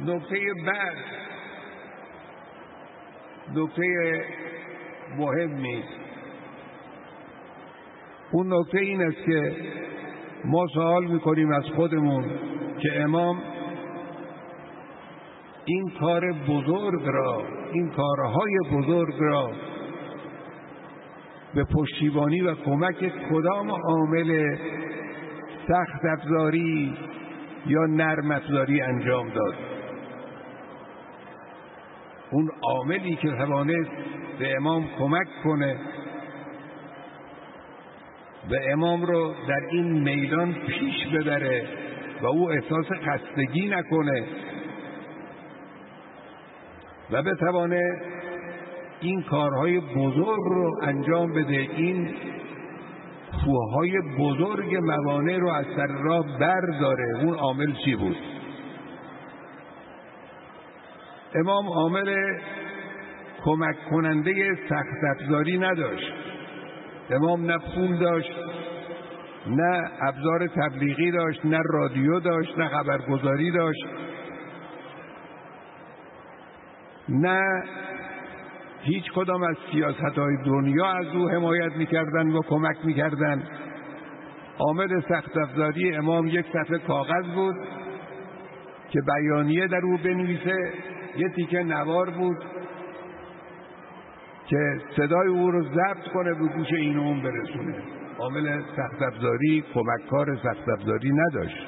نکته بعد نکته مهمی است. اون نکته این است که ما سوال میکنیم از خودمون که امام این کار بزرگ را، این کارهای بزرگ را به پشتیبانی و کمک کدام عامل سخت افزاری یا نرم افزاری انجام داد؟ اون عاملی که توانست به امام کمک کنه و امام رو در این میدان پیش ببره و او احساس خستگی نکنه و بتوانه این کارهای بزرگ رو انجام بده، این کوههای بزرگ موانع رو از سر راه برداره. اون عامل چی بود؟ امام عامل کمک کننده سخت افزاری نداشت. امام نه پول داشت، نه ابزار تبلیغی داشت، نه رادیو داشت، نه خبرگزاری داشت، نه هیچ کدام از سیاست‌های دنیا از او حمایت می‌کردن و کمک می‌کردن. عامل سخت افزاری امام یک صفحه کاغذ بود که بیانیه در او بنویسه، یه تیکه نوار بود که صدای او رو ضبط کنه به گوش این و اون برسونه. عامل سخت افزاری، کمککار سخت افزاری نداشت.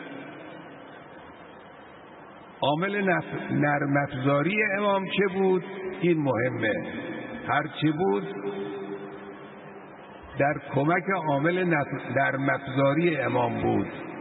عامل نرم افزاری امام چه بود؟ این مهمه. هر چی بود در کمک عامل نرم افزاری امام بود.